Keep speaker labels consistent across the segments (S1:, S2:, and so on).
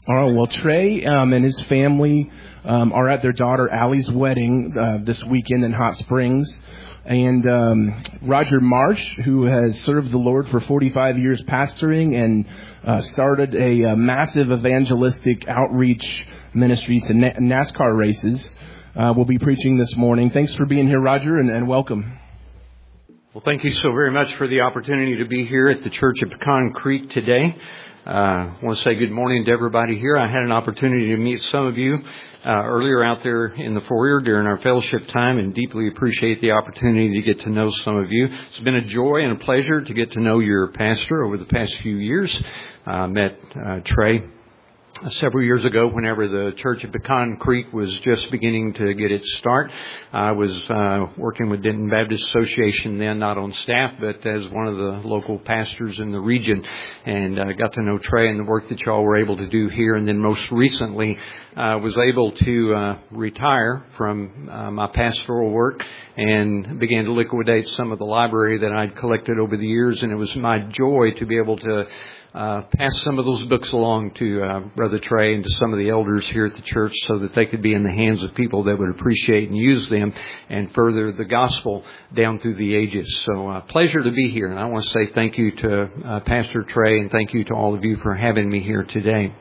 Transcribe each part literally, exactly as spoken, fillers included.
S1: All right, well, Trey um, and his family um, are at their daughter Allie's wedding uh, this weekend in Hot Springs. And um, Roger Marsh, who has served the Lord for forty-five years pastoring and uh, started a, a massive evangelistic outreach ministry to Na- NASCAR races, uh, will be preaching this morning. Thanks for being here, Roger, and, and welcome.
S2: Well, thank you so very much for the opportunity to be here at the Church of Pecan Creek today. Uh, I want to say good morning to everybody here. I had an opportunity to meet some of you uh, earlier out there in the foyer during our fellowship time, and deeply appreciate the opportunity to get to know some of you. It's been a joy and a pleasure to get to know your pastor over the past few years. I uh, met uh, Trey several years ago, whenever the Church of Pecan Creek was just beginning to get its start. I was uh, working with Denton Baptist Association then, not on staff, but as one of the local pastors in the region, and uh, got to know Trey and the work that y'all were able to do here. And then most recently, I uh, was able to uh, retire from uh, my pastoral work and began to liquidate some of the library that I'd collected over the years. And it was my joy to be able to Uh, pass some of those books along to uh, Brother Trey and to some of the elders here at the church so that they could be in the hands of people that would appreciate and use them and further the gospel down through the ages. So uh, pleasure to be here. And I want to say thank you to uh, Pastor Trey and thank you to all of you for having me here today.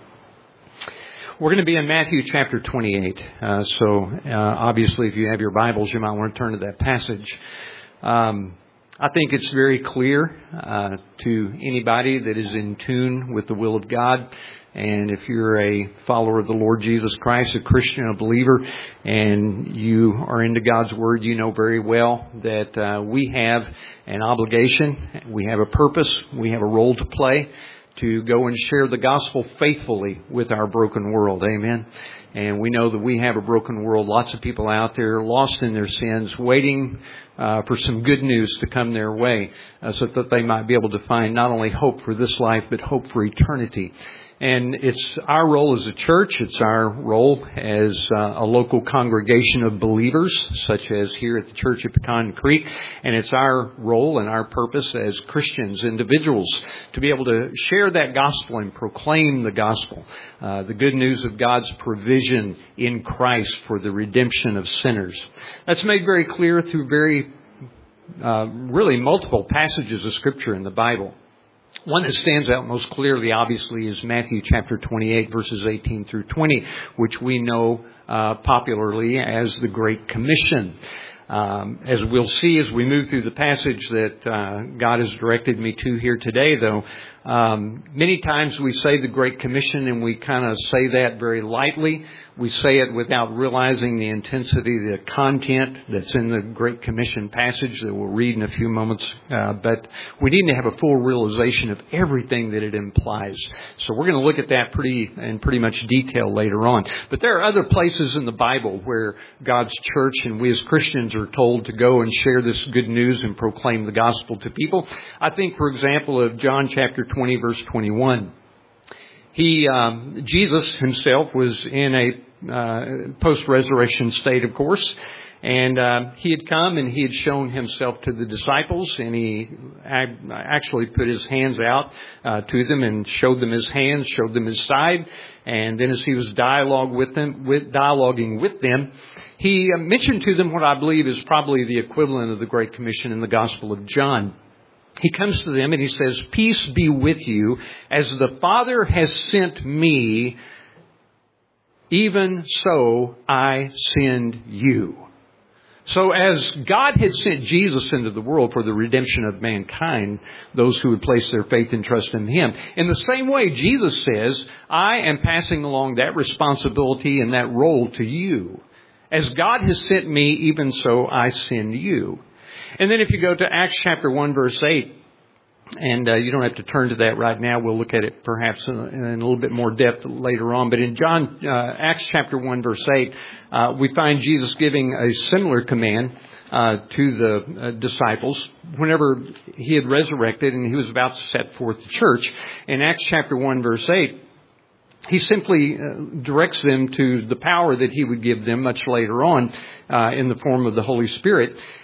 S2: We're going to be in Matthew chapter twenty-eight. Uh, so uh, obviously if you have your Bibles, you might want to turn to that passage. Um, I think it's very clear uh, to anybody that is in tune with the will of God. And if you're a follower of the Lord Jesus Christ, a Christian, a believer, and you are into God's Word, you know very well that uh, we have an obligation, we have a purpose, we have a role to play to go and share the gospel faithfully with our broken world. Amen. And we know that we have a broken world, lots of people out there lost in their sins, waiting uh, for some good news to come their way uh, so that they might be able to find not only hope for this life, but hope for eternity. And it's our role as a church, it's our role as uh, a local congregation of believers, such as here at the Church of Pecan Creek, and it's our role and our purpose as Christians, individuals, to be able to share that gospel and proclaim the gospel, uh, the good news of God's provision in Christ for the redemption of sinners. That's made very clear through very, uh, really multiple passages of Scripture in the Bible. One that stands out most clearly, obviously, is Matthew chapter twenty-eight, verses eighteen through twenty, which we know uh, popularly as the Great Commission. Um, as we'll see as we move through the passage that uh, God has directed me to here today, though, um, many times we say the Great Commission and we kind of say that very lightly. We say it without realizing the intensity, the content that's in the Great Commission passage that we'll read in a few moments. Uh, but we need to have a full realization of everything that it implies. So we're going to look at that pretty in pretty much detail later on. But there are other places in the Bible where God's church and we as Christians are told to go and share this good news and proclaim the gospel to people. I think, for example, of John chapter twenty, verse twenty-one. He, um, Jesus himself was in a uh, post-resurrection state, of course, and uh, he had come and he had shown himself to the disciples, and he ag- actually put his hands out uh, to them and showed them his hands, showed them his side, and then as he was dialogue with them, with dialoguing with them, he uh, mentioned to them what I believe is probably the equivalent of the Great Commission in the Gospel of John. He comes to them and he says, "Peace be with you. As the Father has sent me, even so I send you." So as God had sent Jesus into the world for the redemption of mankind, those who would place their faith and trust in Him, in the same way, Jesus says, I am passing along that responsibility and that role to you. As God has sent me, even so I send you. And then if you go to Acts chapter one, verse eight, and uh, you don't have to turn to that right now. We'll look at it perhaps in a, in a little bit more depth later on. But in John, uh, Acts chapter one, verse eight, uh, we find Jesus giving a similar command uh, to the uh, disciples whenever he had resurrected and he was about to set forth the church. In Acts chapter one, verse eight, he simply uh, directs them to the power that he would give them much later on uh, in the form of the Holy Spirit.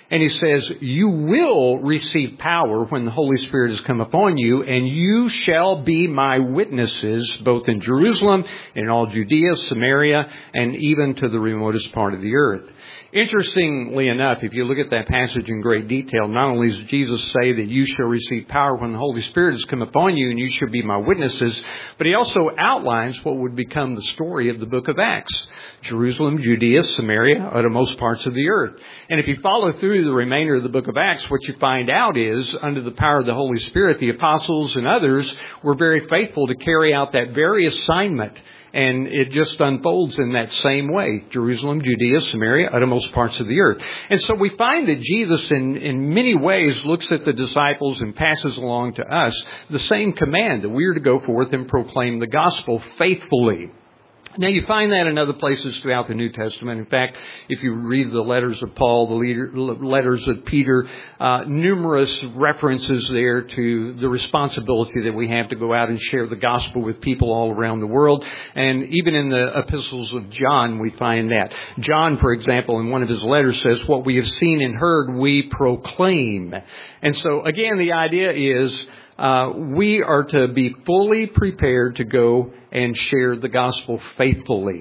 S2: And he says, you will receive power when the Holy Spirit has come upon you, and you shall be my witnesses both in Jerusalem, in all Judea, Samaria, and even to the remotest part of the earth. Interestingly enough, if you look at that passage in great detail, not only does Jesus say that you shall receive power when the Holy Spirit has come upon you and you shall be my witnesses, but he also outlines what would become the story of the book of Acts. Jerusalem, Judea, Samaria, uttermost parts of the earth. And if you follow through the remainder of the book of Acts, what you find out is, under the power of the Holy Spirit, the apostles and others were very faithful to carry out that very assignment. And it just unfolds in that same way. Jerusalem, Judea, Samaria, uttermost parts of the earth. And so we find that Jesus in, in many ways looks at the disciples and passes along to us the same command that we are to go forth and proclaim the gospel faithfully. Now, you find that in other places throughout the New Testament. In fact, if you read the letters of Paul, the leader, letters of Peter, uh, numerous references there to the responsibility that we have to go out and share the gospel with people all around the world. And even in the epistles of John, we find that. John, for example, in one of his letters says, what we have seen and heard, we proclaim. And so, again, the idea is uh, we are to be fully prepared to go and share the gospel faithfully.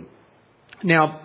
S2: Now,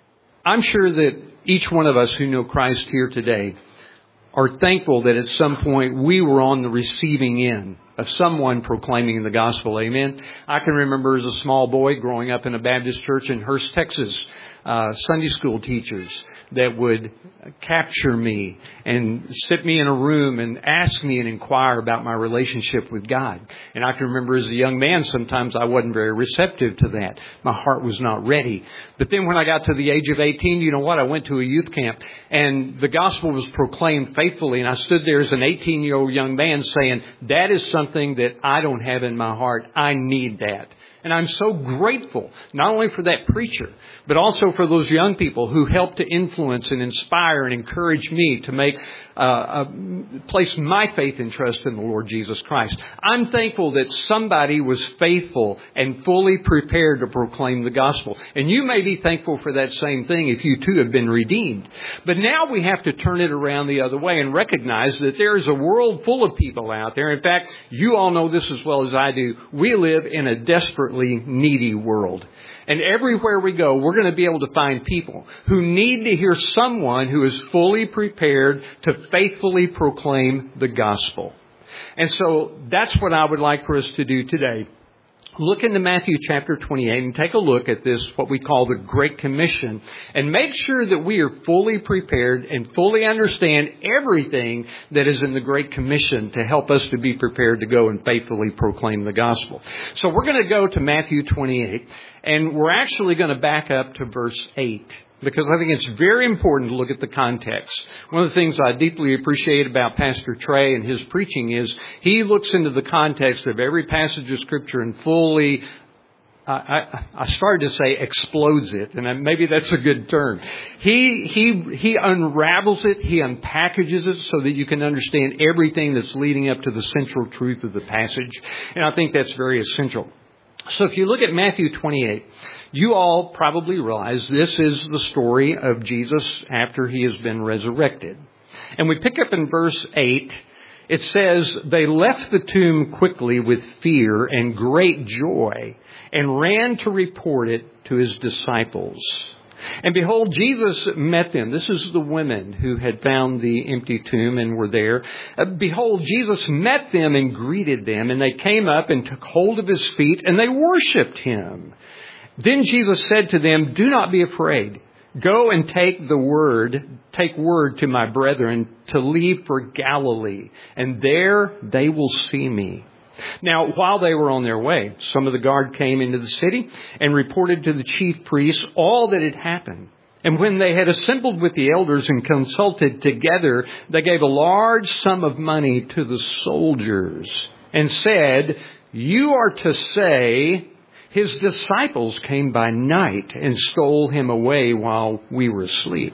S2: I'm sure that each one of us who know Christ here today are thankful that at some point we were on the receiving end of someone proclaiming the gospel. Amen. I can remember as a small boy growing up in a Baptist church in Hurst, Texas, uh, Sunday school teachers that would capture me and sit me in a room and ask me and inquire about my relationship with God. And I can remember as a young man, sometimes I wasn't very receptive to that. My heart was not ready. But then when I got to the age of eighteen, you know what? I went to a youth camp and the gospel was proclaimed faithfully. And I stood there as an eighteen-year-old young man saying, that is something that I don't have in my heart. I need that. And I'm so grateful, not only for that preacher, but also for those young people who helped to influence and inspire and encourage me to make, uh, uh, place my faith and trust in the Lord Jesus Christ. I'm thankful that somebody was faithful and fully prepared to proclaim the gospel. And you may be thankful for that same thing if you too have been redeemed. But now we have to turn it around the other way and recognize that there is a world full of people out there. In fact, you all know this as well as I do. We live in a desperate needy world. And everywhere we go, we're going to be able to find people who need to hear someone who is fully prepared to faithfully proclaim the gospel. And so that's what I would like for us to do today. Look into Matthew chapter twenty-eight and take a look at this, what we call the Great Commission, and make sure that we are fully prepared and fully understand everything that is in the Great Commission to help us to be prepared to go and faithfully proclaim the gospel. So we're going to go to Matthew twenty-eight, and we're actually going to back up to verse eight. Because I think it's very important to look at the context. One of the things I deeply appreciate about Pastor Trey and his preaching is he looks into the context of every passage of Scripture and fully, I, I, I started to say explodes it, and maybe that's a good term. He, he, he unravels it, he unpackages it so that you can understand everything that's leading up to the central truth of the passage. And I think that's very essential. So if you look at Matthew twenty-eight, you all probably realize this is the story of Jesus after he has been resurrected. And we pick up in verse eight, it says, they left the tomb quickly with fear and great joy and ran to report it to his disciples. And behold, Jesus met them. This is the women who had found the empty tomb and were there. Uh, behold, Jesus met them and greeted them. And they came up and took hold of his feet and they worshipped him. Then Jesus said to them, do not be afraid. Go and take the word, take word to my brethren to leave for Galilee. And there they will see me. Now, while they were on their way, some of the guard came into the city and reported to the chief priests all that had happened. And when they had assembled with the elders and consulted together, they gave a large sum of money to the soldiers and said, you are to say, his disciples came by night and stole him away while we were asleep.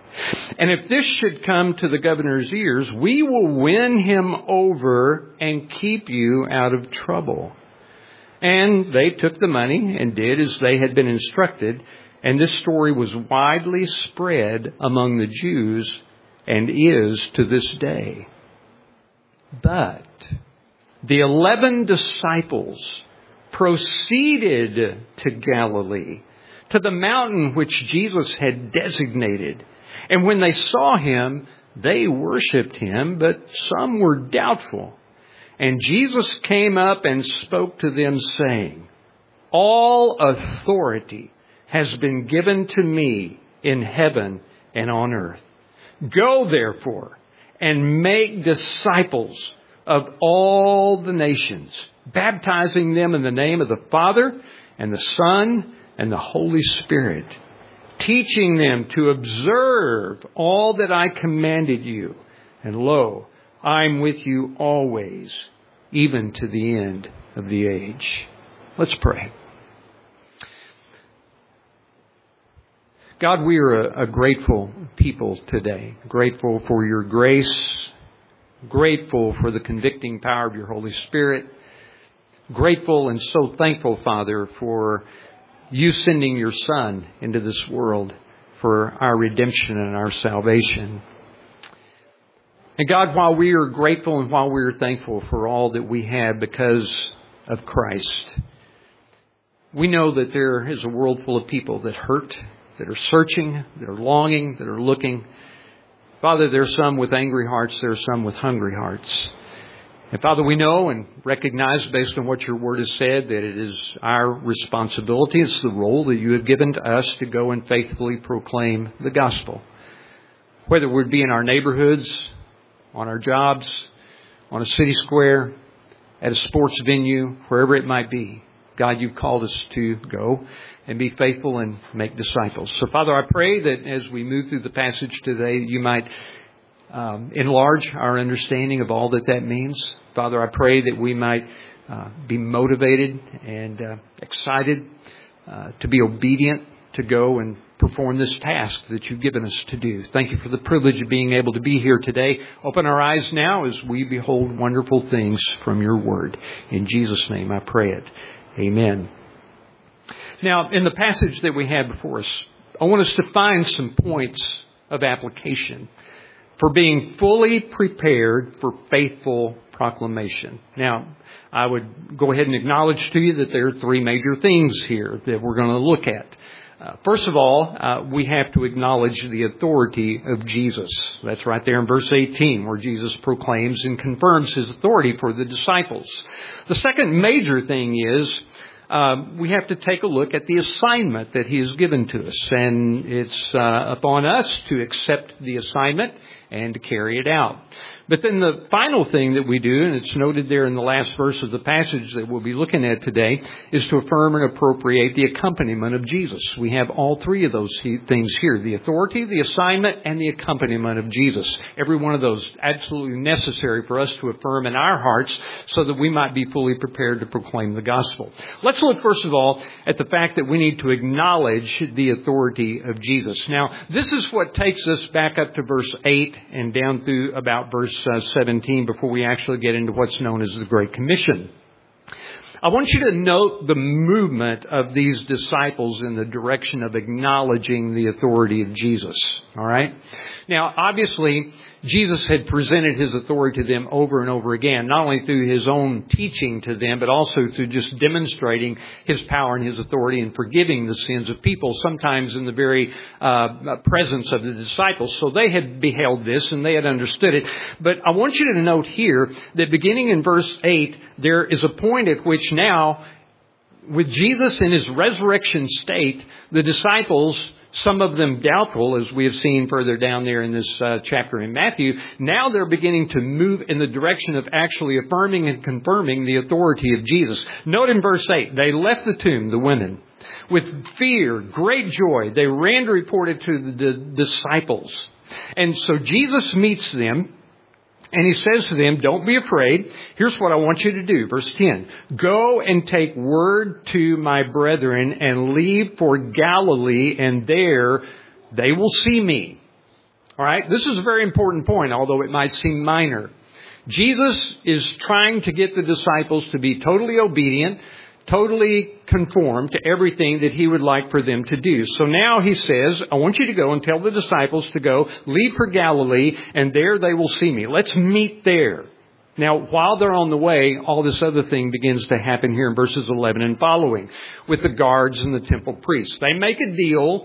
S2: And if this should come to the governor's ears, we will win him over and keep you out of trouble. And they took the money and did as they had been instructed. And this story was widely spread among the Jews and is to this day. But the eleven disciples proceeded to Galilee, to the mountain which Jesus had designated. And when they saw him, they worshipped him, but some were doubtful. And Jesus came up and spoke to them, saying, all authority has been given to me in heaven and on earth. Go, therefore, and make disciples of all the nations, baptizing them in the name of the Father and the Son and the Holy Spirit, teaching them to observe all that I commanded you. And lo, I'm with you always, even to the end of the age. Let's pray. God, we are a, a grateful people today. Grateful for your grace. Grateful for the convicting power of your Holy Spirit. Grateful and so thankful, Father, for you sending your Son into this world for our redemption and our salvation. And God, while we are grateful and while we are thankful for all that we have because of Christ, we know that there is a world full of people that hurt, that are searching, that are longing, that are looking. Father, there are some with angry hearts, there are some with hungry hearts. And Father, we know and recognize based on what your word has said that it is our responsibility, it's the role that you have given to us to go and faithfully proclaim the gospel. Whether it would be in our neighborhoods, on our jobs, on a city square, at a sports venue, wherever it might be. God, you've called us to go and be faithful and make disciples. So, Father, I pray that as we move through the passage today, you might um, enlarge our understanding of all that that means. Father, I pray that we might uh, be motivated and uh, excited uh, to be obedient to go and perform this task that you've given us to do. Thank you for the privilege of being able to be here today. Open our eyes now as we behold wonderful things from your word. In Jesus' name I pray it. Amen. Now, in the passage that we have before us, I want us to find some points of application for being fully prepared for faithful proclamation. Now, I would go ahead and acknowledge to you that there are three major things here that we're going to look at. Uh, first of all, uh, we have to acknowledge the authority of Jesus. That's right there in verse eighteen, where Jesus proclaims and confirms his authority for the disciples. The second major thing is uh, we have to take a look at the assignment that he has given to us. And it's uh, upon us to accept the assignment and to carry it out. But then the final thing that we do, and it's noted there in the last verse of the passage that we'll be looking at today, is to affirm and appropriate the accompaniment of Jesus. We have all three of those things here: the authority, the assignment, and the accompaniment of Jesus. Every one of those absolutely necessary for us to affirm in our hearts so that we might be fully prepared to proclaim the gospel. Let's look first of all at the fact that we need to acknowledge the authority of Jesus. Now, this is what takes us back up to verse eight and down through about verse Uh, seventeen before we actually get into what's known as the Great Commission. I want you to note the movement of these disciples in the direction of acknowledging the authority of Jesus. All right? Now, obviously, Jesus had presented his authority to them over and over again, not only through his own teaching to them, but also through just demonstrating his power and his authority in forgiving the sins of people, sometimes in the very uh, presence of the disciples. So they had beheld this and they had understood it. But I want you to note here that beginning in verse eight, there is a point at which now, with Jesus in his resurrection state, the disciples, some of them doubtful, as we have seen further down there in this uh, chapter in Matthew, now they're beginning to move in the direction of actually affirming and confirming the authority of Jesus. Note in verse eight, they left the tomb, the women, with fear, great joy. They ran to report it to the disciples. And so Jesus meets them. And he says to them, don't be afraid. Here's what I want you to do. Verse ten. Go and take word to my brethren and leave for Galilee, and there they will see me. All right. This is a very important point, although it might seem minor. Jesus is trying to get the disciples to be totally obedient, totally conform to everything that he would like for them to do. So now he says, I want you to go and tell the disciples to go, leave for Galilee, and there they will see me. Let's meet there. Now, while they're on the way, all this other thing begins to happen here in verses eleven and following with the guards and the temple priests. They make a deal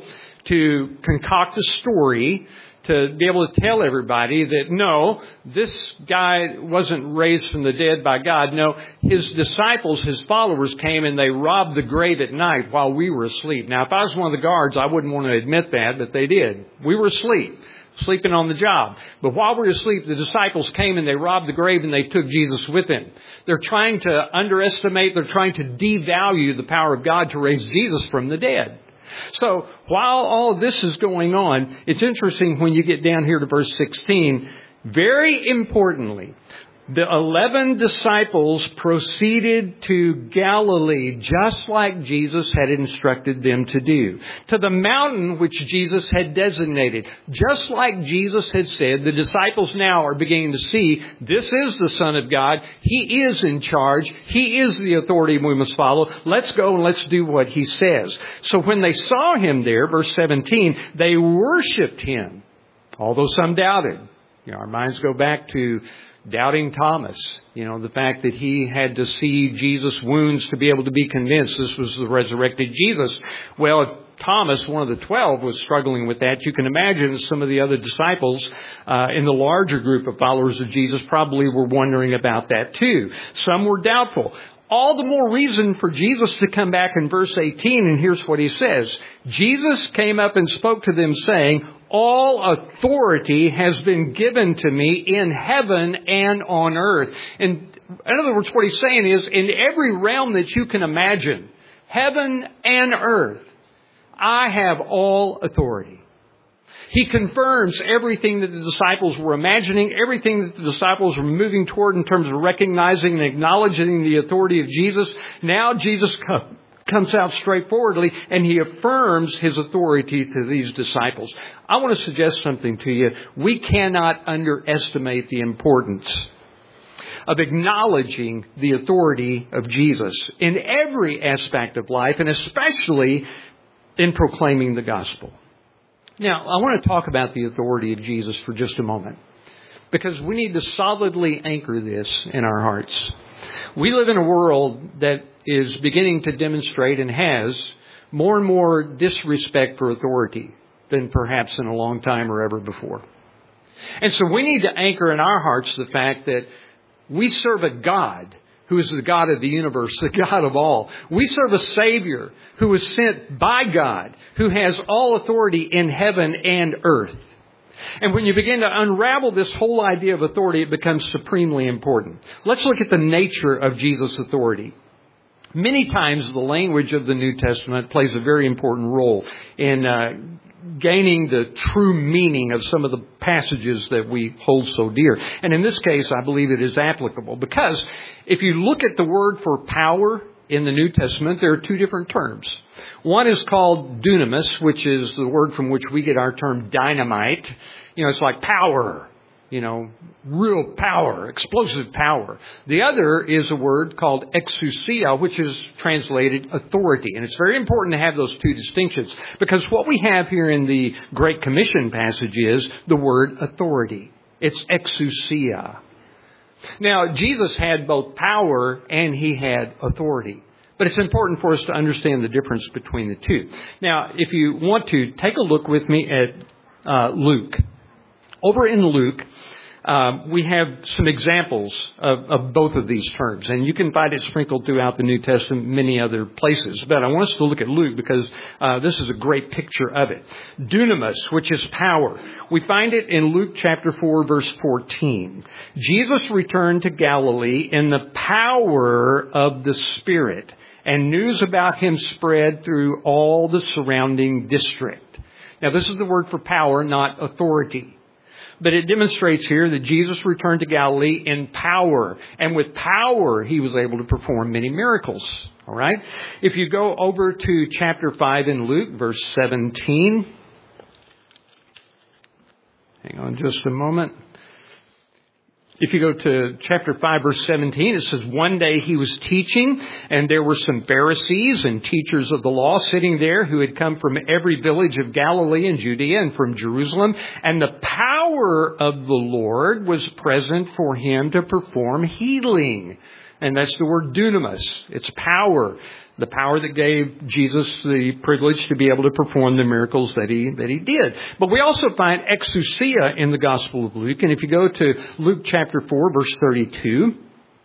S2: to concoct a story to be able to tell everybody that, no, this guy wasn't raised from the dead by God. No, his disciples, his followers came and they robbed the grave at night while we were asleep. Now, if I was one of the guards, I wouldn't want to admit that, but they did. We were asleep, sleeping on the job. But while we were asleep, the disciples came and they robbed the grave and they took Jesus with them. They're trying to underestimate, they're trying to devalue the power of God to raise Jesus from the dead. So while all of this is going on, it's interesting when you get down here to verse sixteen. Very importantly, the eleven disciples proceeded to Galilee just like Jesus had instructed them to do. To the mountain which Jesus had designated. Just like Jesus had said, the disciples now are beginning to see this is the Son of God. He is in charge. He is the authority we must follow. Let's go and let's do what He says. So when they saw Him there, verse seventeen, they worshiped Him, although some doubted. You know, our minds go back to doubting Thomas, you know, the fact that he had to see Jesus' wounds to be able to be convinced this was the resurrected Jesus. Well, if Thomas, one of the twelve, was struggling with that, you can imagine some of the other disciples uh, in the larger group of followers of Jesus probably were wondering about that too. Some were doubtful. All the more reason for Jesus to come back in verse eighteen, and here's what He says. Jesus came up and spoke to them saying, all authority has been given to me in heaven and on earth. And in other words, what He's saying is, in every realm that you can imagine, heaven and earth, I have all authority. He confirms everything that the disciples were imagining, everything that the disciples were moving toward in terms of recognizing and acknowledging the authority of Jesus. Now Jesus comes. comes out straightforwardly, and He affirms His authority to these disciples. I want to suggest something to you. We cannot underestimate the importance of acknowledging the authority of Jesus in every aspect of life, and especially in proclaiming the gospel. Now, I want to talk about the authority of Jesus for just a moment, because we need to solidly anchor this in our hearts. We live in a world that is beginning to demonstrate and has more and more disrespect for authority than perhaps in a long time or ever before. And so we need to anchor in our hearts the fact that we serve a God who is the God of the universe, the God of all. We serve a Savior who was sent by God, who has all authority in heaven and earth. And when you begin to unravel this whole idea of authority, it becomes supremely important. Let's look at the nature of Jesus' authority. Many times the language of the New Testament plays a very important role in uh, gaining the true meaning of some of the passages that we hold so dear. And in this case, I believe it is applicable, because if you look at the word for power in the New Testament, there are two different terms. One is called dunamis, which is the word from which we get our term dynamite. You know, it's like power, you know, real power, explosive power. The other is a word called exousia, which is translated authority. And it's very important to have those two distinctions, because what we have here in the Great Commission passage is the word authority. It's exousia. Now, Jesus had both power and He had authority. But it's important for us to understand the difference between the two. Now, if you want to, take a look with me at uh, Luke. Over in Luke, uh, we have some examples of, of both of these terms. And you can find it sprinkled throughout the New Testament, many other places. But I want us to look at Luke because uh, this is a great picture of it. Dunamis, which is power. We find it in Luke chapter four, verse fourteen. Jesus returned to Galilee in the power of the Spirit, and news about Him spread through all the surrounding district. Now, this is the word for power, not authority. But it demonstrates here that Jesus returned to Galilee in power. And with power, He was able to perform many miracles. All right? If you go over to chapter five in Luke, verse seventeen. Hang on just a moment. If you go to chapter five, verse seventeen, it says, one day he was teaching, and there were some Pharisees and teachers of the law sitting there who had come from every village of Galilee and Judea and from Jerusalem. And the power of the Lord was present for him to perform healing. And that's the word dunamis. It's power. The power that gave Jesus the privilege to be able to perform the miracles that he that he did. But we also find exousia in the Gospel of Luke. And if you go to Luke chapter four, verse thirty-two,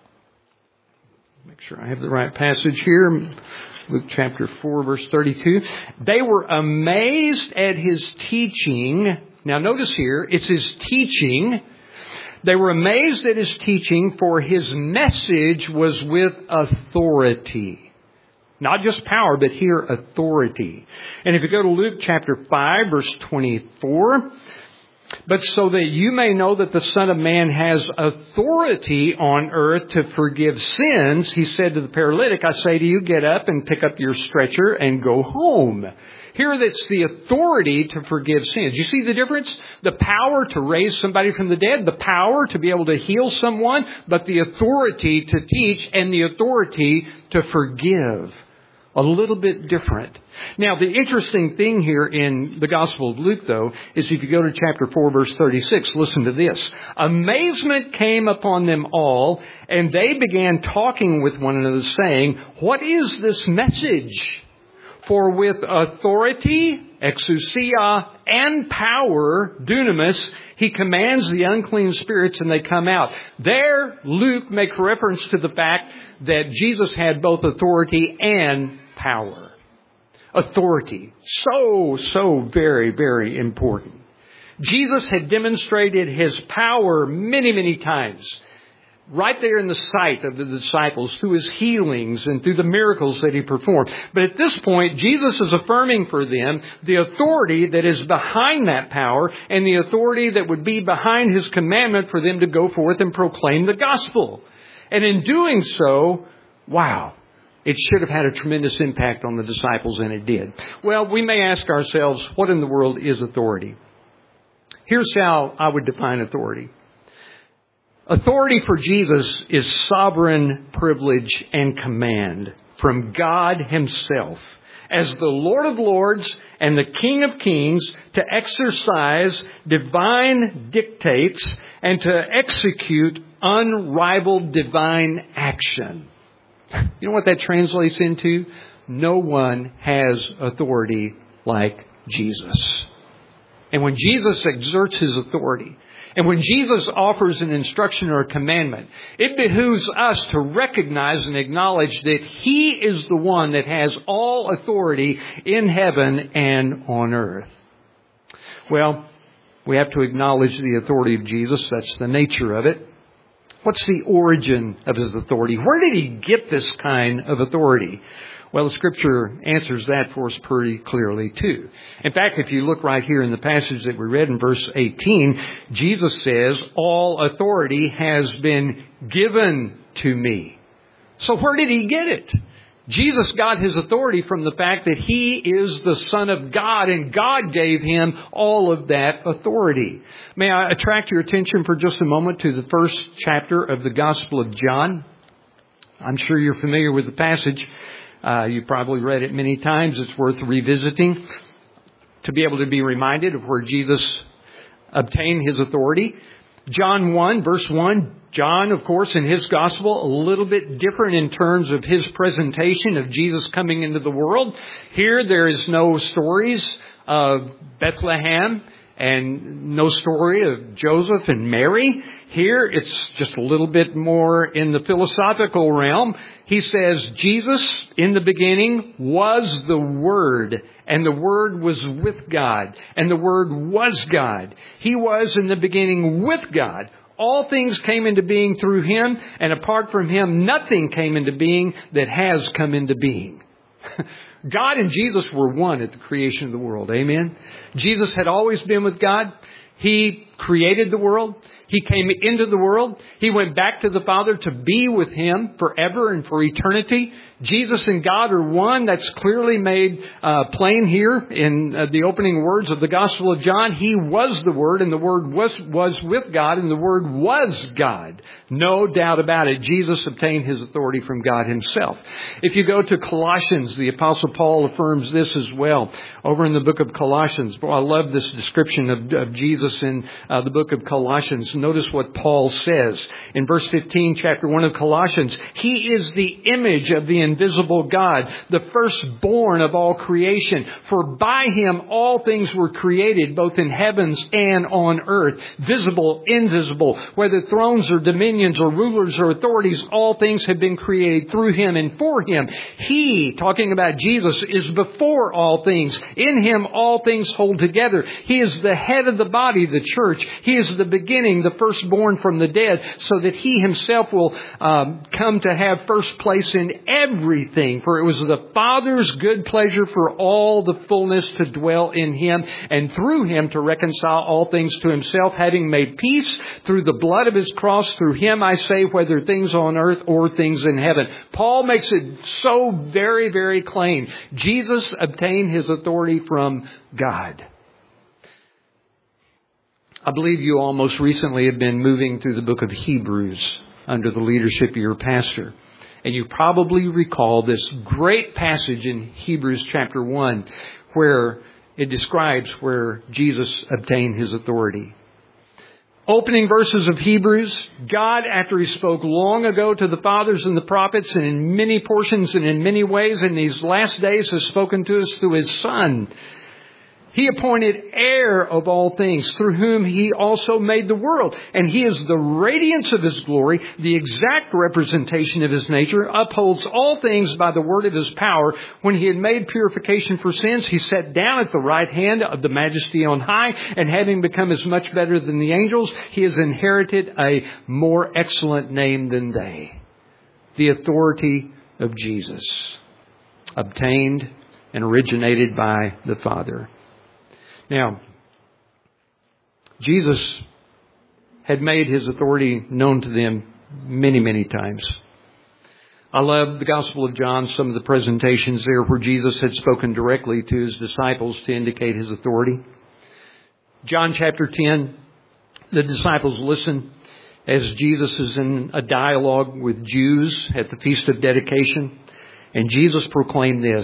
S2: make sure I have the right passage here. Luke chapter four, verse thirty-two. They were amazed at his teaching. Now notice here, it's his teaching. They were amazed at his teaching, for his message was with authority. Not just power, but here authority. And if you go to Luke chapter five, verse twenty-four, but so that you may know that the Son of Man has authority on earth to forgive sins, he said to the paralytic, I say to you, get up and pick up your stretcher and go home. Here that's the authority to forgive sins. You see the difference? The power to raise somebody from the dead, the power to be able to heal someone, but the authority to teach and the authority to forgive. A little bit different. Now, the interesting thing here in the Gospel of Luke, though, is if you go to chapter four, verse thirty-six, listen to this. Amazement came upon them all, and they began talking with one another, saying, what is this message? For with authority, exousia, and power, dunamis, he commands the unclean spirits and they come out. There, Luke makes reference to the fact that Jesus had both authority and power. Authority. So, so very, very important. Jesus had demonstrated his power many, many times. Right there in the sight of the disciples through his healings and through the miracles that he performed. But at this point, Jesus is affirming for them the authority that is behind that power and the authority that would be behind his commandment for them to go forth and proclaim the gospel. And in doing so, wow, it should have had a tremendous impact on the disciples, and it did. Well, we may ask ourselves, what in the world is authority? Here's how I would define authority. Authority for Jesus is sovereign privilege and command from God himself as the Lord of Lords and the King of Kings to exercise divine dictates and to execute unrivaled divine action. You know what that translates into? No one has authority like Jesus. And when Jesus exerts his authority, and when Jesus offers an instruction or a commandment, it behooves us to recognize and acknowledge that he is the one that has all authority in heaven and on earth. Well, we have to acknowledge the authority of Jesus. That's the nature of it. What's the origin of his authority? Where did he get this kind of authority? Well, the Scripture answers that for us pretty clearly, too. In fact, if you look right here in the passage that we read in verse eighteen, Jesus says, all authority has been given to me. So where did he get it? Jesus got his authority from the fact that he is the Son of God, and God gave him all of that authority. May I attract your attention for just a moment to the first chapter of the Gospel of John? I'm sure you're familiar with the passage. Uh, you probably read it many times. It's worth revisiting to be able to be reminded of where Jesus obtained his authority. John one, verse one. John, of course, in his gospel, a little bit different in terms of his presentation of Jesus coming into the world. Here, there is no stories of Bethlehem and no story of Joseph and Mary. Here, it's just a little bit more in the philosophical realm. He says, Jesus, in the beginning, was the Word, and the Word was with God, and the Word was God. He was in the beginning with God. All things came into being through him, and apart from him, nothing came into being that has come into being. God and Jesus were one at the creation of the world. Amen? Jesus had always been with God. He created the world. He came into the world. He went back to the Father to be with Him forever and for eternity. Jesus and God are one. That's clearly made uh, plain here in uh, the opening words of the Gospel of John. He was the Word, and the Word was, was with God, and the Word was God. No doubt about it. Jesus obtained His authority from God Himself. If you go to Colossians, the Apostle Paul affirms this as well. Over in the book of Colossians, boy, I love this description of, of Jesus in uh, the book of Colossians. Notice what Paul says in verse fifteen, chapter one of Colossians. He is the image of the invisible God, the firstborn of all creation. For by Him all things were created, both in heavens and on earth, visible, invisible, whether thrones or dominions or rulers or authorities, all things have been created through Him and for Him. He, talking about Jesus, is before all things. In Him all things hold together. He is the head of the body, the church. He is the beginning, the firstborn from the dead, so that He Himself will um, come to have first place in everything. For it was the Father's good pleasure for all the fullness to dwell in Him, and through Him to reconcile all things to Himself, having made peace through the blood of His cross. Through Him, I say, whether things on earth or things in heaven. Paul makes it so very, very plain. Jesus obtained His authority from God. I believe you all most recently have been moving through the book of Hebrews under the leadership of your pastor. And you probably recall this great passage in Hebrews chapter one where it describes where Jesus obtained His authority. Opening verses of Hebrews, God, after He spoke long ago to the fathers and the prophets, and in many portions and in many ways in these last days has spoken to us through His Son. He appointed heir of all things, through whom He also made the world. And He is the radiance of His glory, the exact representation of His nature, upholds all things by the word of His power. When He had made purification for sins, He sat down at the right hand of the Majesty on high, and having become as much better than the angels, He has inherited a more excellent name than they. The authority of Jesus, obtained and originated by the Father. Now, Jesus had made His authority known to them many, many times. I love the Gospel of John, some of the presentations there where Jesus had spoken directly to His disciples to indicate His authority. John chapter ten, the disciples listen as Jesus is in a dialogue with Jews at the Feast of Dedication. And Jesus proclaimed this,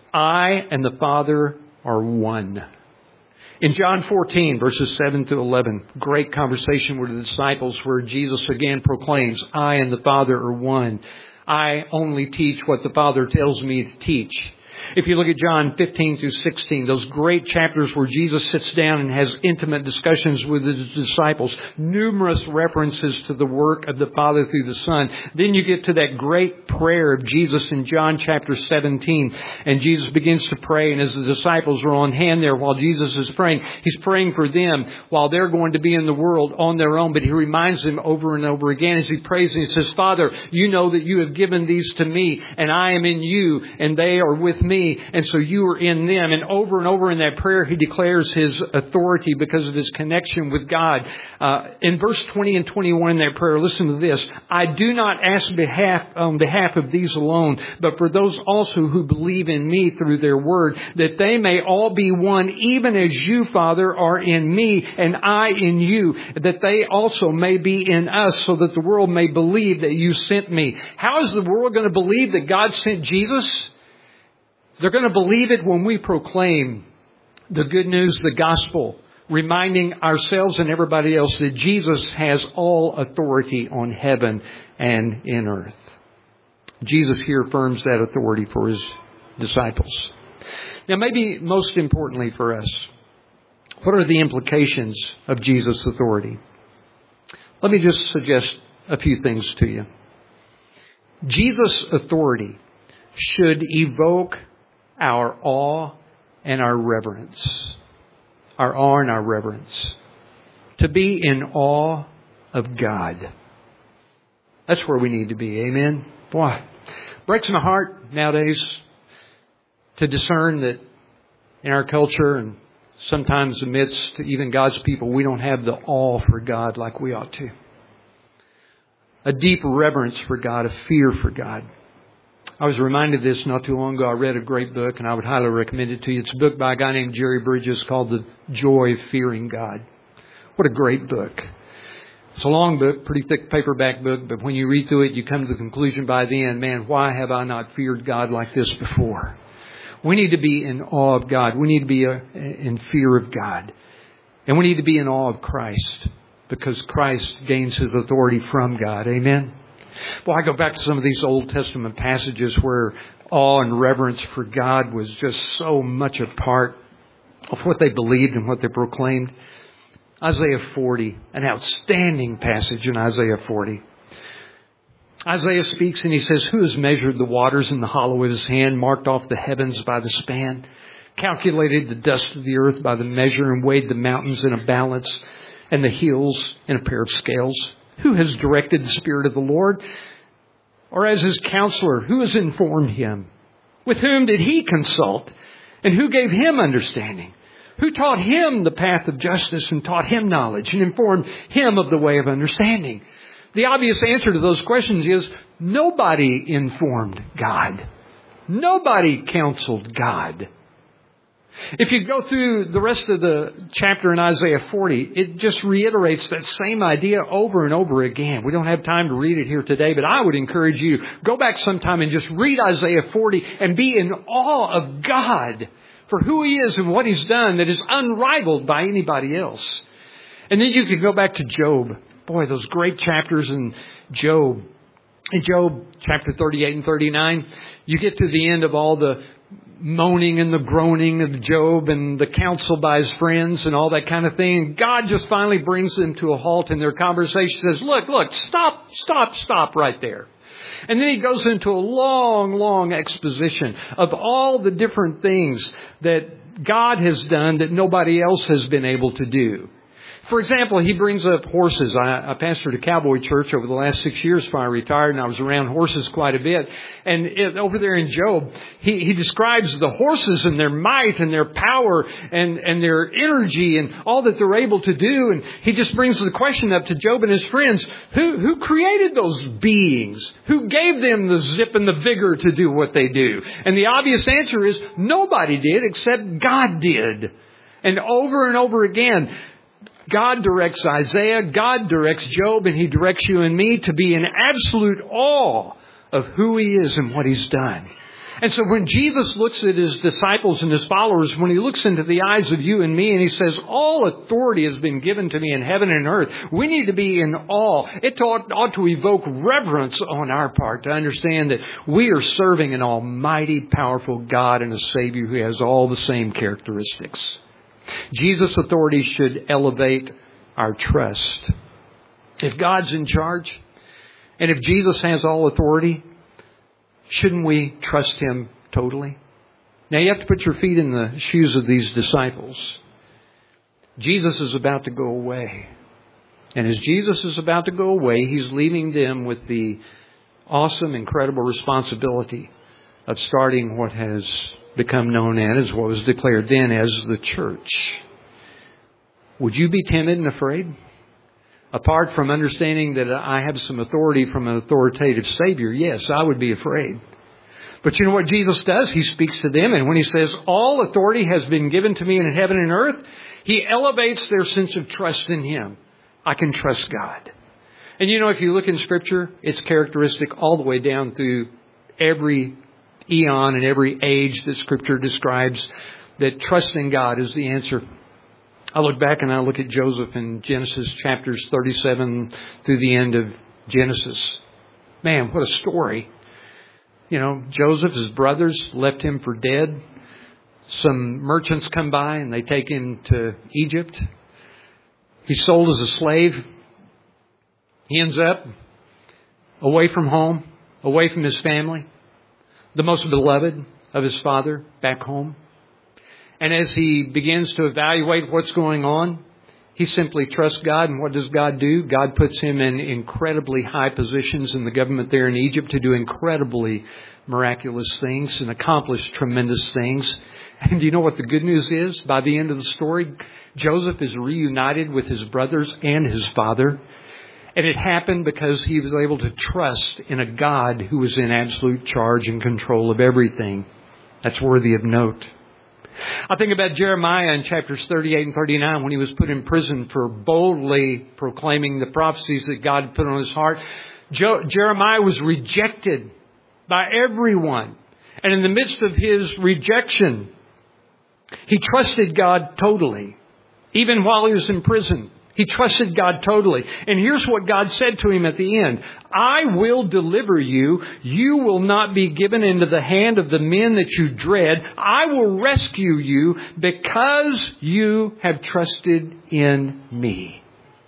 S2: I and the Father are one. In John fourteen, verses seven to eleven, great conversation with the disciples where Jesus again proclaims, I and the Father are one. I only teach what the Father tells me to teach. If you look at John fifteen through sixteen, those great chapters where Jesus sits down and has intimate discussions with His disciples, numerous references to the work of the Father through the Son. Then you get to that great prayer of Jesus in John chapter seventeen. And Jesus begins to pray, and as the disciples are on hand there while Jesus is praying, He's praying for them while they're going to be in the world on their own. But He reminds them over and over again as He prays, and He says, Father, you know that you have given these to me, and I am in you, and they are with me. And so you are in them. And over and over in that prayer, He declares His authority because of His connection with God. Uh, in verse twenty and twenty-one in that prayer, listen to this. I do not ask behalf, on behalf of these alone, but for those also who believe in me through their word, that they may all be one, even as you, Father, are in me and I in you, that they also may be in us, so that the world may believe that you sent me. How is the world going to believe that God sent Jesus? They're going to believe it when we proclaim the good news, the gospel, reminding ourselves and everybody else that Jesus has all authority on heaven and in earth. Jesus here affirms that authority for His disciples. Now, maybe most importantly for us, what are the implications of Jesus' authority? Let me just suggest a few things to you. Jesus' authority should evoke our awe and our reverence. Our awe and our reverence. To be in awe of God. That's where we need to be. Amen? Boy, breaks my heart nowadays to discern that in our culture and sometimes amidst even God's people, we don't have the awe for God like we ought to. A deep reverence for God, a fear for God. I was reminded of this not too long ago. I read a great book, and I would highly recommend it to you. It's a book by a guy named Jerry Bridges called The Joy of Fearing God. What a great book. It's a long book, pretty thick paperback book, but when you read through it, you come to the conclusion by the end, man, why have I not feared God like this before? We need to be in awe of God. We need to be in fear of God. And we need to be in awe of Christ, because Christ gains His authority from God. Amen? Well, I go back to some of these Old Testament passages where awe and reverence for God was just so much a part of what they believed and what they proclaimed. Isaiah forty, an outstanding passage in Isaiah forty. Isaiah speaks and he says, "Who has measured the waters in the hollow of his hand, marked off the heavens by the span, calculated the dust of the earth by the measure, and weighed the mountains in a balance and the hills in a pair of scales? Who has directed the Spirit of the Lord? Or as His counselor, who has informed Him? With whom did He consult? And who gave Him understanding? Who taught Him the path of justice and taught Him knowledge and informed Him of the way of understanding?" The obvious answer to those questions is nobody informed God. Nobody counseled God. If you go through the rest of the chapter in Isaiah forty, it just reiterates that same idea over and over again. We don't have time to read it here today, but I would encourage you to go back sometime and just read Isaiah forty and be in awe of God for who He is and what He's done that is unrivaled by anybody else. And then you could go back to Job. Boy, those great chapters in Job. In Job chapter thirty-eight and thirty-nine, you get to the end of all the moaning and the groaning of Job and the counsel by his friends and all that kind of thing. God just finally brings them to a halt in their conversation. Says, look, look, stop, stop, stop right there. And then he goes into a long, long exposition of all the different things that God has done that nobody else has been able to do. For example, he brings up horses. I, I pastored a cowboy church over the last six years before I retired, and I was around horses quite a bit. And it, over there in Job, he, he describes the horses and their might and their power and, and their energy and all that they're able to do. And he just brings the question up to Job and his friends, who, who created those beings? Who gave them the zip and the vigor to do what they do? And the obvious answer is nobody did except God did. And over and over again, God directs Isaiah, God directs Job, and He directs you and me to be in absolute awe of who He is and what He's done. And so when Jesus looks at His disciples and His followers, when He looks into the eyes of you and me and He says, all authority has been given to me in heaven and earth, we need to be in awe. It ought, ought to evoke reverence on our part to understand that we are serving an almighty, powerful God and a Savior who has all the same characteristics. Jesus' authority should elevate our trust. If God's in charge, and if Jesus has all authority, shouldn't we trust Him totally? Now you have to put your feet in the shoes of these disciples. Jesus is about to go away. And as Jesus is about to go away, He's leaving them with the awesome, incredible responsibility of starting what has become known as, what was declared then as the church. Would you be timid and afraid? Apart from understanding that I have some authority from an authoritative Savior, yes, I would be afraid. But you know what Jesus does? He speaks to them, and when He says, all authority has been given to me in heaven and earth, He elevates their sense of trust in Him. I can trust God. And you know, if you look in Scripture, it's characteristic all the way down through every eon and every age that Scripture describes, that trusting God is the answer. I look back and I look at Joseph in Genesis chapters thirty-seven through the end of Genesis. Man, what a story. You know, Joseph, his brothers left him for dead. Some merchants come by and they take him to Egypt. He's sold as a slave. He ends up away from home, away from his family, the most beloved of his father, back home. And as he begins to evaluate what's going on, he simply trusts God. And what does God do? God puts him in incredibly high positions in the government there in Egypt to do incredibly miraculous things and accomplish tremendous things. And do you know what the good news is? By the end of the story, Joseph is reunited with his brothers and his father. And it happened because he was able to trust in a God who was in absolute charge and control of everything. That's worthy of note. I think about Jeremiah in chapters thirty-eight and thirty-nine when he was put in prison for boldly proclaiming the prophecies that God had put on his heart. Jo- Jeremiah was rejected by everyone. And in the midst of his rejection, he trusted God totally. Even while he was in prison, he trusted God totally. And here's what God said to him at the end. I will deliver you. You will not be given into the hand of the men that you dread. I will rescue you because you have trusted in me.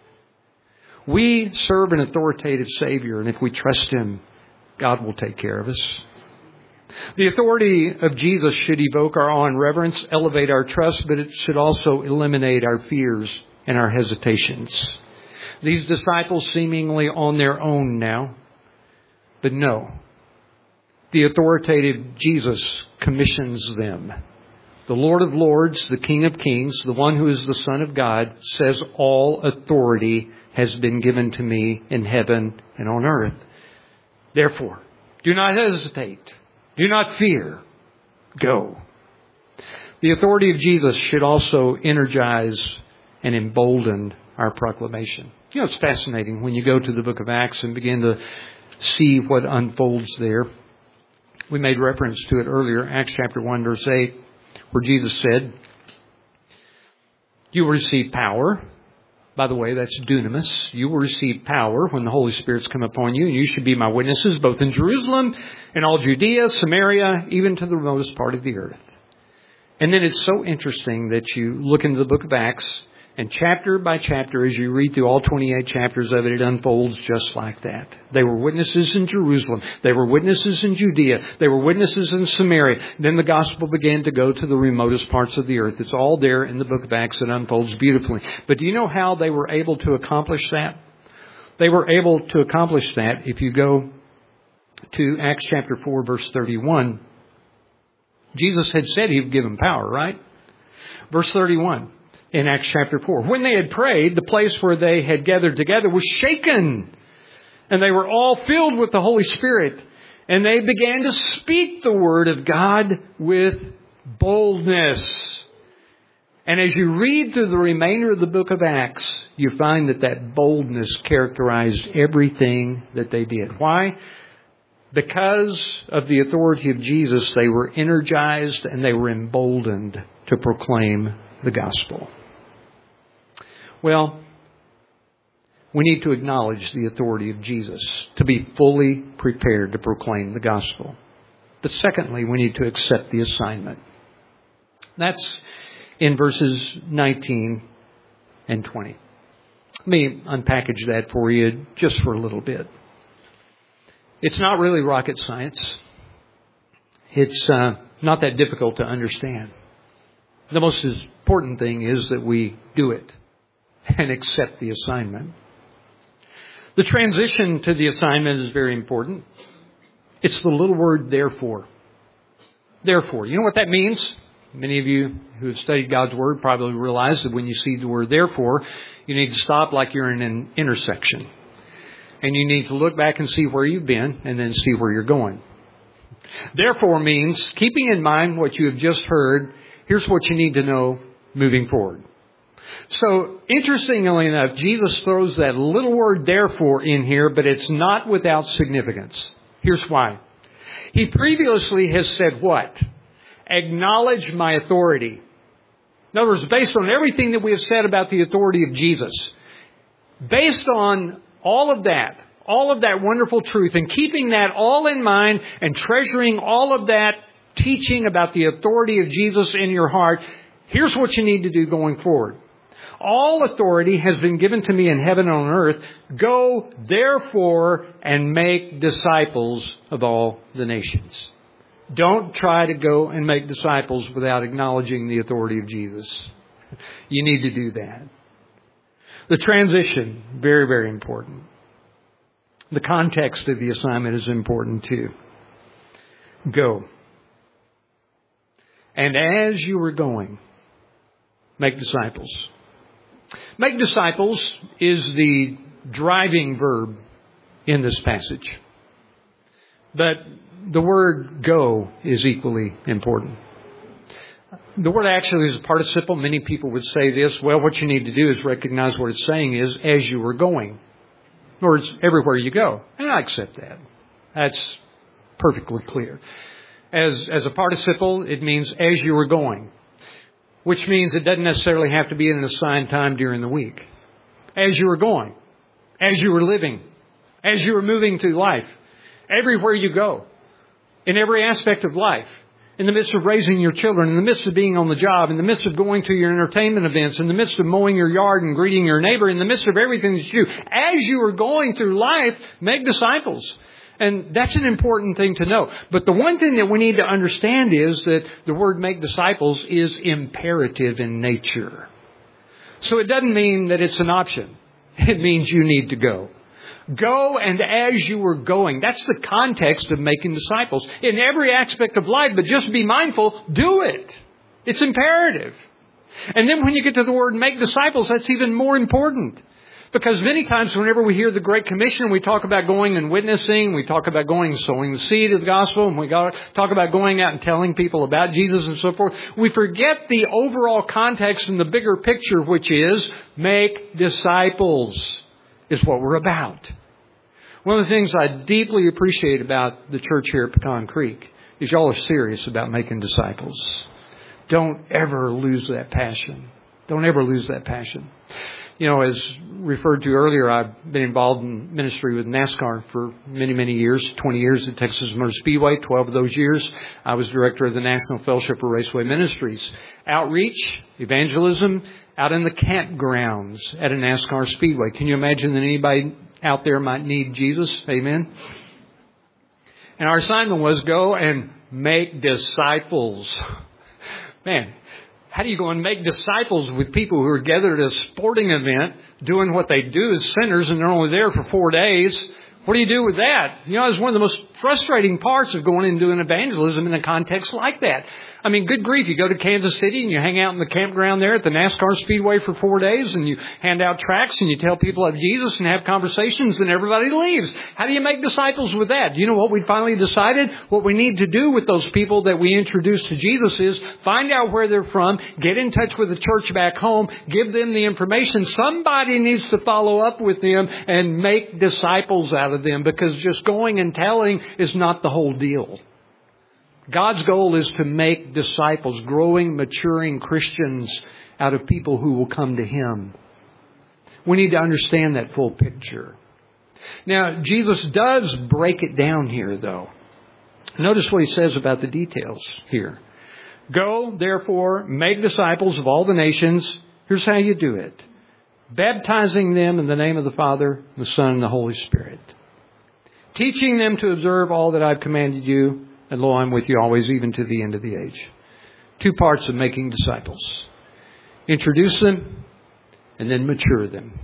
S2: We serve an authoritative Savior, and if we trust Him, God will take care of us. The authority of Jesus should evoke our awe and reverence, elevate our trust, but it should also eliminate our fears and our hesitations. These disciples seemingly on their own now, but no. The authoritative Jesus commissions them. The Lord of Lords, the King of Kings, the one who is the Son of God, says all authority has been given to me in heaven and on earth. Therefore, do not hesitate. Do not fear. Go. The authority of Jesus should also energize and embolden our proclamation. You know, it's fascinating when you go to the book of Acts and begin to see what unfolds there. We made reference to it earlier, Acts chapter one, verse eight, where Jesus said, you will receive power. By the way, that's dunamis. You will receive power when the Holy Spirit's come upon you, and you should be my witnesses both in Jerusalem and all Judea, Samaria, even to the remotest part of the earth. And then it's so interesting that you look into the book of Acts, and chapter by chapter, as you read through all twenty-eight chapters of it, it unfolds just like that. They were witnesses in Jerusalem. They were witnesses in Judea. They were witnesses in Samaria. Then the gospel began to go to the remotest parts of the earth. It's all there in the book of Acts. It unfolds beautifully. But do you know how they were able to accomplish that? They were able to accomplish that if you go to Acts chapter four, verse thirty-one. Jesus had said He would give them power, right? Verse thirty-one. In Acts chapter four. When they had prayed, the place where they had gathered together was shaken. And they were all filled with the Holy Spirit. And they began to speak the word of God with boldness. And as you read through the remainder of the book of Acts, you find that that boldness characterized everything that they did. Why? Because of the authority of Jesus, they were energized and they were emboldened to proclaim the gospel. Well, we need to acknowledge the authority of Jesus to be fully prepared to proclaim the gospel. But secondly, we need to accept the assignment. That's in verses nineteen and twenty. Let me unpackage that for you just for a little bit. It's not really rocket science. It's uh, not that difficult to understand. The most important thing is that we do it and accept the assignment. The transition to the assignment is very important. It's the little word therefore. Therefore. You know what that means? Many of you who have studied God's Word probably realize that when you see the word therefore, you need to stop like you're in an intersection. And you need to look back and see where you've been and then see where you're going. Therefore means keeping in mind what you have just heard. Here's what you need to know moving forward. So, interestingly enough, Jesus throws that little word therefore in here, but it's not without significance. Here's why. He previously has said what? Acknowledge my authority. In other words, based on everything that we have said about the authority of Jesus, based on all of that, all of that wonderful truth, and keeping that all in mind and treasuring all of that teaching about the authority of Jesus in your heart, here's what you need to do going forward. All authority has been given to me in heaven and on earth. Go, therefore, and make disciples of all the nations. Don't try to go and make disciples without acknowledging the authority of Jesus. You need to do that. The transition, very, very important. The context of the assignment is important too. Go. And as you were going, make disciples. Make disciples is the driving verb in this passage. But the word go is equally important. The word actually is a participle. Many people would say this. Well, what you need to do is recognize what it's saying is as you were going. Or it's everywhere you go. And I accept that. That's perfectly clear. As, as a participle, it means as you were going. Which means it doesn't necessarily have to be in an assigned time during the week. As you were going. As you were living. As you were moving through life. Everywhere you go. In every aspect of life. In the midst of raising your children, in the midst of being on the job, in the midst of going to your entertainment events, in the midst of mowing your yard and greeting your neighbor, in the midst of everything that you do, as you are going through life, make disciples. And that's an important thing to know. But the one thing that we need to understand is that the word make disciples is imperative in nature. So it doesn't mean that it's an option. It means you need to go. Go and as you were going. That's the context of making disciples. In every aspect of life, but just be mindful, do it. It's imperative. And then when you get to the word make disciples, that's even more important. Because many times whenever we hear the Great Commission, we talk about going and witnessing, we talk about going and sowing the seed of the gospel, and we talk about going out and telling people about Jesus and so forth. We forget the overall context and the bigger picture, which is make disciples. Is what we're about. One of the things I deeply appreciate about the church here at Pecan Creek is y'all are serious about making disciples. Don't ever lose that passion. Don't ever lose that passion. You know, as referred to earlier, I've been involved in ministry with NASCAR for many, many years, twenty years at Texas Motor Speedway, twelve of those years. I was director of the National Fellowship of Raceway Ministries. Outreach, evangelism, out in the campgrounds at a NASCAR Speedway. Can you imagine that anybody out there might need Jesus? Amen. And our assignment was go and make disciples. Man, how do you go and make disciples with people who are gathered at a sporting event doing what they do as sinners and they're only there for four days? What do you do with that? You know, it's one of the most frustrating parts of going and doing evangelism in a context like that. I mean, good grief, you go to Kansas City and you hang out in the campground there at the NASCAR Speedway for four days and you hand out tracts and you tell people of Jesus and have conversations and everybody leaves. How do you make disciples with that? Do you know what we finally decided? What we need to do with those people that we introduce to Jesus is find out where they're from, get in touch with the church back home, give them the information. Somebody needs to follow up with them and make disciples out of them, because just going and telling is not the whole deal. God's goal is to make disciples, growing, maturing Christians out of people who will come to Him. We need to understand that full picture. Now, Jesus does break it down here, though. Notice what He says about the details here. Go, therefore, make disciples of all the nations. Here's how you do it. Baptizing them in the name of the Father, the Son, and the Holy Spirit. Teaching them to observe all that I've commanded you. And lo, I'm with you always, even to the end of the age. Two parts of making disciples. Introduce them and then mature them.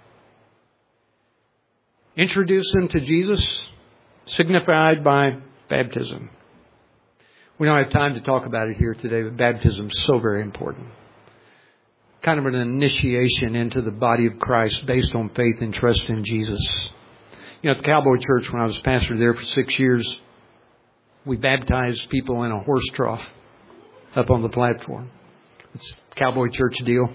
S2: Introduce them to Jesus, signified by baptism. We don't have time to talk about it here today, but baptism is so very important. Kind of an initiation into the body of Christ based on faith and trust in Jesus. You know, at the Cowboy Church, when I was pastor there for six years, we baptized people in a horse trough up on the platform. It's a Cowboy Church deal.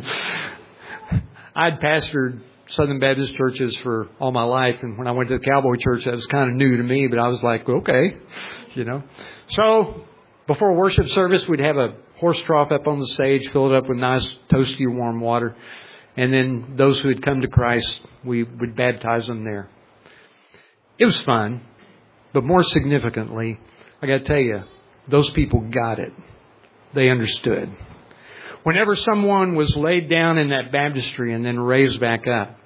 S2: I'd pastored Southern Baptist churches for all my life, and when I went to the Cowboy Church, that was kind of new to me, but I was like, okay, you know. So before worship service, we'd have a horse trough up on the stage, fill it up with nice, toasty, warm water, and then those who had come to Christ, we would baptize them there. It was fun. But more significantly, I got to tell you, those people got it. They understood. Whenever someone was laid down in that baptistry and then raised back up,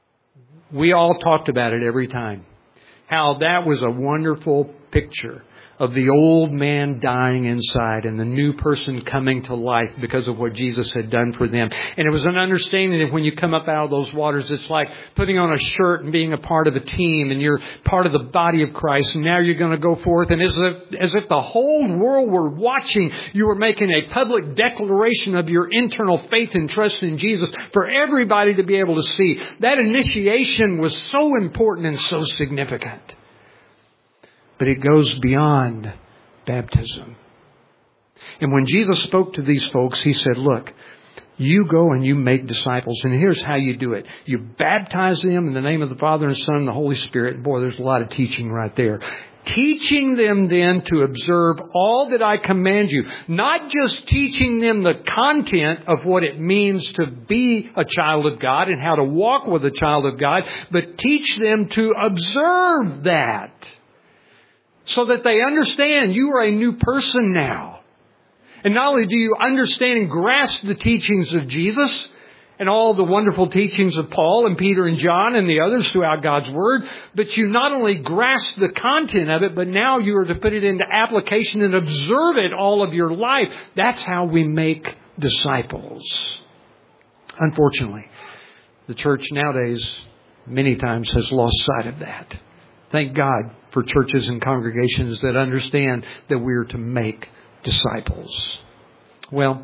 S2: we all talked about it every time. How that was a wonderful picture of the old man dying inside and the new person coming to life because of what Jesus had done for them. And it was an understanding that when you come up out of those waters, it's like putting on a shirt and being a part of a team, and you're part of the body of Christ. And now you're going to go forth, and as if, as if the whole world were watching, you were making a public declaration of your internal faith and trust in Jesus for everybody to be able to see. That initiation was so important and so significant. But it goes beyond baptism. And when Jesus spoke to these folks, He said, look, you go and you make disciples. And here's how you do it. You baptize them in the name of the Father and Son and the Holy Spirit. Boy, there's a lot of teaching right there. Teaching them then to observe all that I command you. Not just teaching them the content of what it means to be a child of God and how to walk with a child of God, but teach them to observe that. So that they understand you are a new person now. And not only do you understand and grasp the teachings of Jesus and all the wonderful teachings of Paul and Peter and John and the others throughout God's Word, but you not only grasp the content of it, but now you are to put it into application and observe it all of your life. That's how we make disciples. Unfortunately, the church nowadays many times has lost sight of that. Thank God for churches and congregations that understand that we are to make disciples. Well,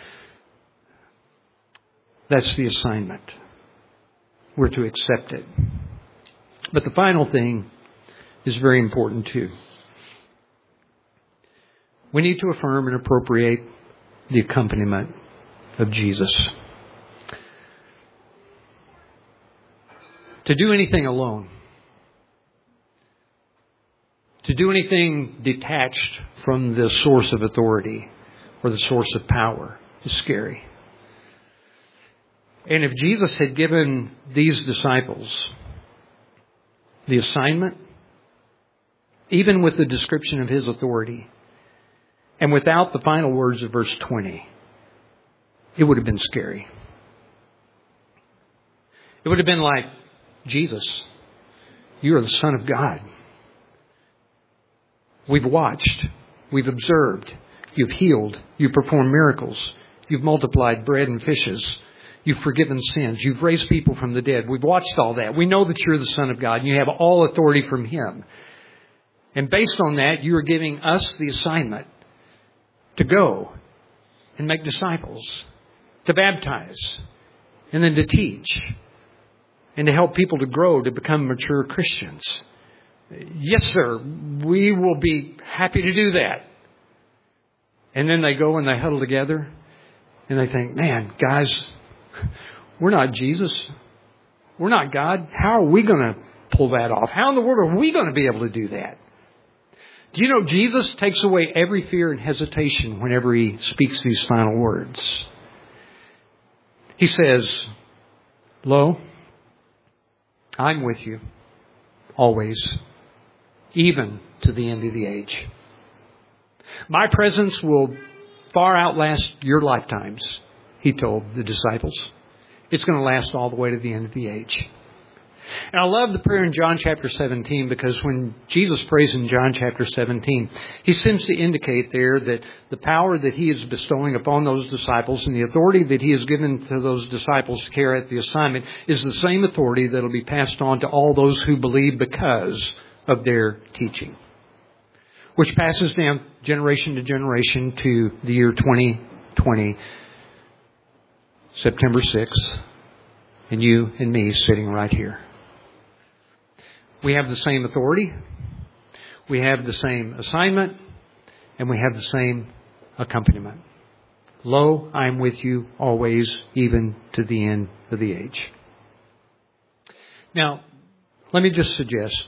S2: that's the assignment. We're to accept it. But the final thing is very important too. We need to affirm and appropriate the accompaniment of Jesus. To do anything alone, to do anything detached from the source of authority or the source of power is scary. And if Jesus had given these disciples the assignment, even with the description of His authority, and without the final words of verse twenty, it would have been scary. It would have been like, Jesus, you are the Son of God. We've watched. We've observed. You've healed. You've performed miracles. You've multiplied bread and fishes. You've forgiven sins. You've raised people from the dead. We've watched all that. We know that you're the Son of God and you have all authority from Him. And based on that, you are giving us the assignment to go and make disciples, to baptize, and then to teach, and to help people to grow, to become mature Christians. Yes, sir, we will be happy to do that. And then they go and they huddle together and they think, man, guys, we're not Jesus. We're not God. How are we going to pull that off? How in the world are we going to be able to do that? Do you know Jesus takes away every fear and hesitation whenever He speaks these final words? He says, lo, I'm with you always, even to the end of the age. My presence will far outlast your lifetimes, He told the disciples. It's going to last all the way to the end of the age. And I love the prayer in John chapter seventeen, because when Jesus prays in John chapter seventeen, He seems to indicate there that the power that He is bestowing upon those disciples and the authority that He has given to those disciples to carry out the assignment is the same authority that will be passed on to all those who believe because of their teaching, which passes down generation to generation to the year twenty twenty, September sixth, and you and me sitting right here. We have the same authority, we have the same assignment, and we have the same accompaniment. Lo, I am with you always, even to the end of the age. Now, let me just suggest,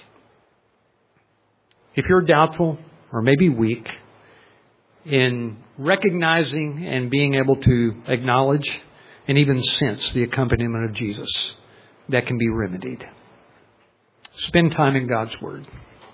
S2: if you're doubtful or maybe weak in recognizing and being able to acknowledge and even sense the accompaniment of Jesus, that can be remedied. Spend time in God's Word.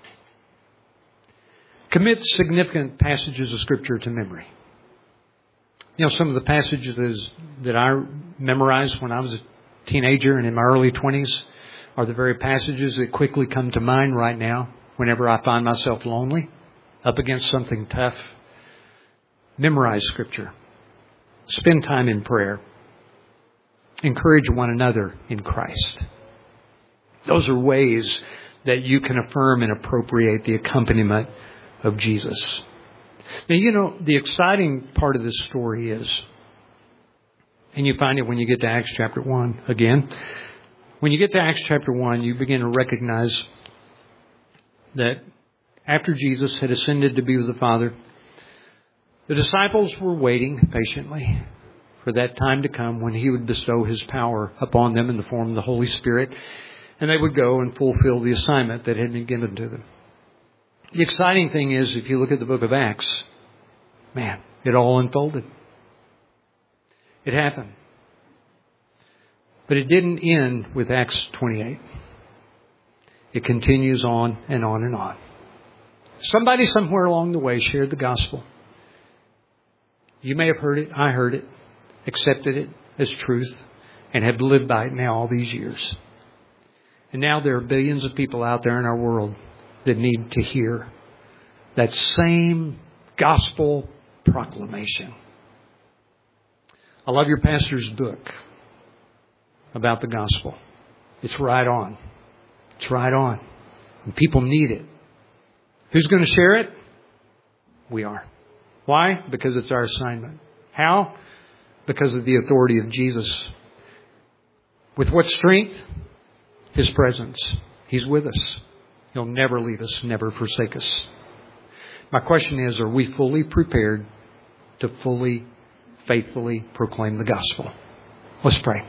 S2: Commit significant passages of Scripture to memory. You know, some of the passages that I memorized when I was a teenager and in my early twenties are the very passages that quickly come to mind right now whenever I find myself lonely up against something tough, memorize Scripture. Spend time in prayer. Encourage one another in Christ. Those are ways that you can affirm and appropriate the accompaniment of Jesus. Now, you know, the exciting part of this story is, and you find it when you get to Acts chapter one again, when you get to Acts chapter one, you begin to recognize that after Jesus had ascended to be with the Father, the disciples were waiting patiently for that time to come when He would bestow His power upon them in the form of the Holy Spirit, and they would go and fulfill the assignment that had been given to them. The exciting thing is, if you look at the book of Acts, man, it all unfolded. It happened. But it didn't end with Acts twenty-eight. It continues on and on and on. Somebody somewhere along the way shared the gospel. You may have heard it. I heard it. Accepted it as truth. And have lived by it now all these years. And now there are billions of people out there in our world that need to hear that same gospel proclamation. I love your pastor's book about the gospel. It's right on. It's right on. And people need it. Who's going to share it? We are. Why? Because it's our assignment. How? Because of the authority of Jesus. With what strength? His presence. He's with us. He'll never leave us, never forsake us. My question is, are we fully prepared to fully, faithfully proclaim the gospel? Let's pray.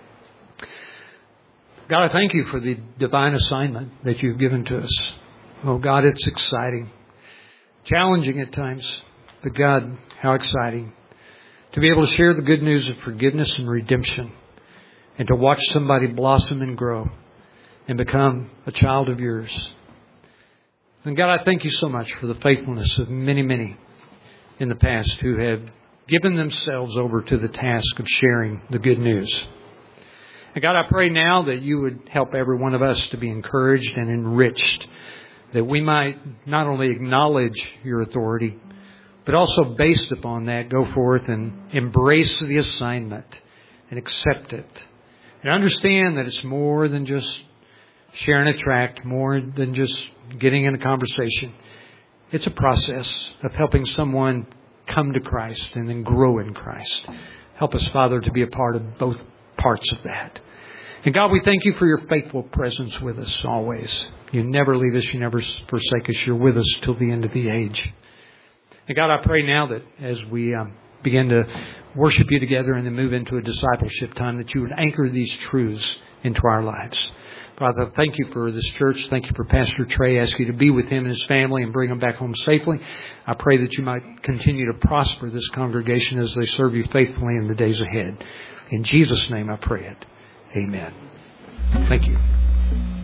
S2: God, I thank You for the divine assignment that You've given to us. Oh, God, it's exciting. Challenging at times. But God, how exciting to be able to share the good news of forgiveness and redemption, and to watch somebody blossom and grow and become a child of Yours. And God, I thank You so much for the faithfulness of many, many in the past who have given themselves over to the task of sharing the good news. And God, I pray now that You would help every one of us to be encouraged and enriched, that we might not only acknowledge Your authority, but also based upon that, go forth and embrace the assignment and accept it. And understand that it's more than just sharing a tract, more than just getting in a conversation. It's a process of helping someone come to Christ and then grow in Christ. Help us, Father, to be a part of both parts of that. And God, we thank You for Your faithful presence with us always. You never leave us. You never forsake us. You're with us till the end of the age. And God, I pray now that as we um, begin to worship You together and then move into a discipleship time, that You would anchor these truths into our lives. Father, thank You for this church. Thank You for Pastor Trey. I ask You to be with him and his family and bring him back home safely. I pray that You might continue to prosper this congregation as they serve You faithfully in the days ahead. In Jesus' name I pray it. Amen. Thank you.